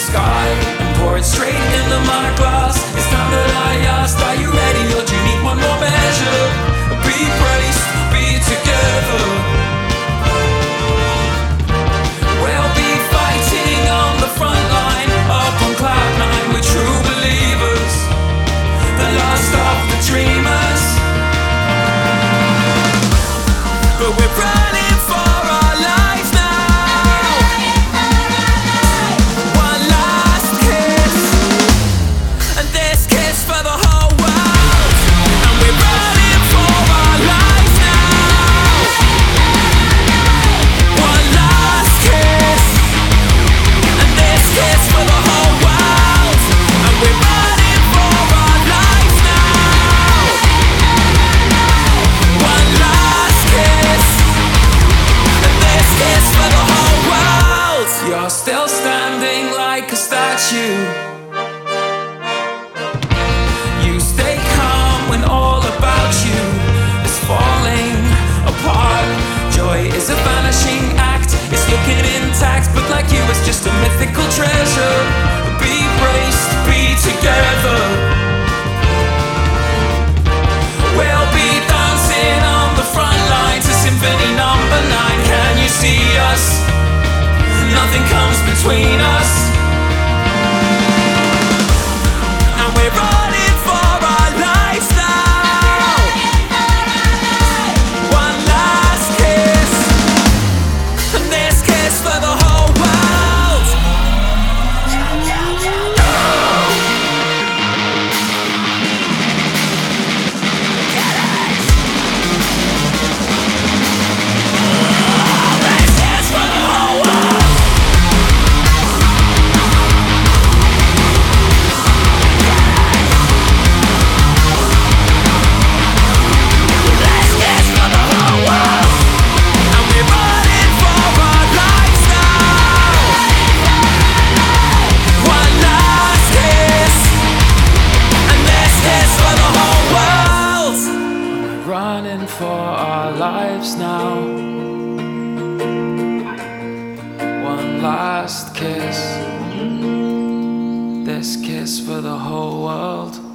sky and pour it straight into my glass. It's time that I asked, are you ready or do you need one more measure? Be braced, be together. We'll be fighting on the front line, up on cloud nine with true believers, the last of the dreamers. But we're running for our lives now. One last kiss, and this kiss for the whole world. And we're running for our lives now. One last kiss, and this kiss for the whole world. And we're running for our lives now. One last kiss, and this kiss for the whole world. You're still standing like a statue. You stay calm when all about you is falling apart. Joy is a vanishing act, it's looking intact, but like you it's just a mythical treasure. Be braced, be together. We'll be dancing on the front line to symphony number 9. Can you see us? Nothing comes between us. And we're running for our lives now. One last kiss, and this kiss for the whole world. This kiss for the whole world. This kiss for the whole world. And we're running for our lives now. One last kiss, and this kiss for the whole world. We're running for our lives now. One last kiss, this kiss for the whole world.